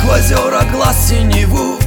в озера глаз синеву,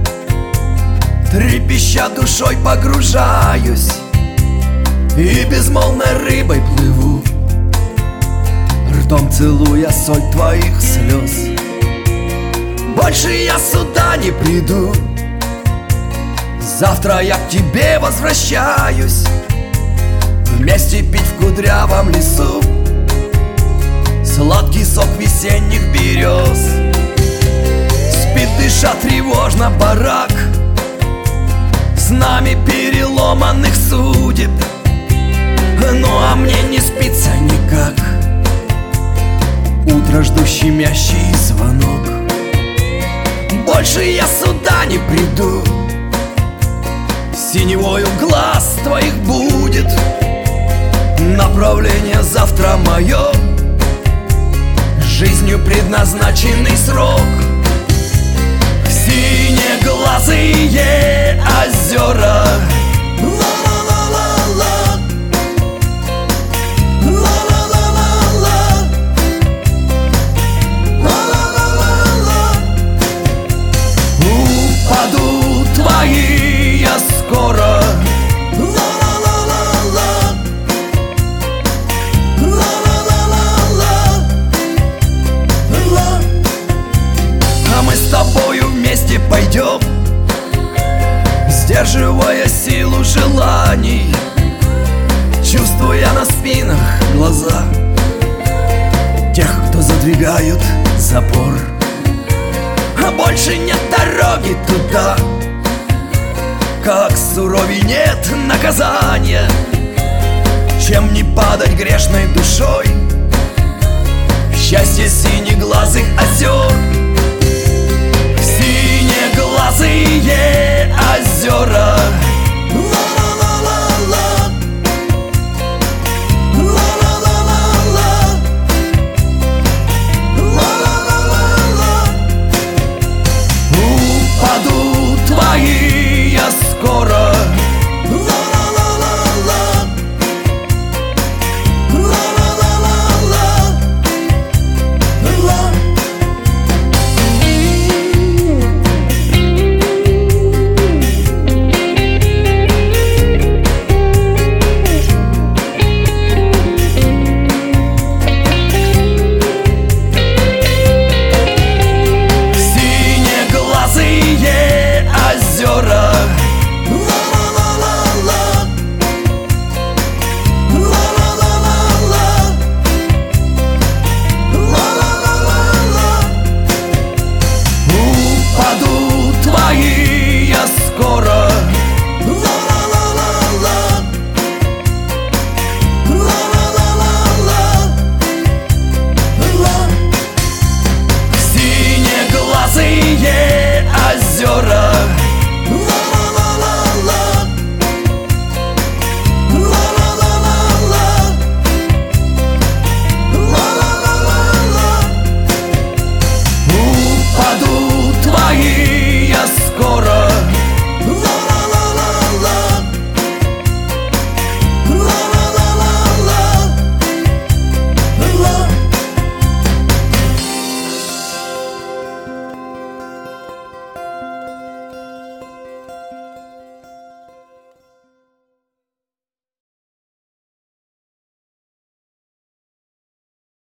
трепеща душой погружаюсь и безмолвной рыбой плыву, ртом целуя соль твоих слез. Больше я сюда не приду, завтра я к тебе возвращаюсь, вместе пить в кудрявом лесу сладкий сок весенних берез. Спит, дыша тревожно барак, с нами переломанных судеб, ну а мне не спится никак. Утро жду щемящий звонок. Больше я сюда не приду, синевою глаз твоих будет направление завтра мое, жизнью предназначенный срок. Синеглазые озера, ла-ла-ла-ла-ла, ла-ла-ла-ла-ла, ла-ла-ла-ла-ла. Упадут твои я скоро, ла-ла-ла-ла-ла, ла-ла-ла-ла-ла. А мы с тобою вместе пойдем, сдерживая силу желаний, чувствуя на спинах глаза тех, кто задвигают запор. А больше нет дороги туда, как суровей нет наказания, чем не падать грешной душой в счастье синеглазых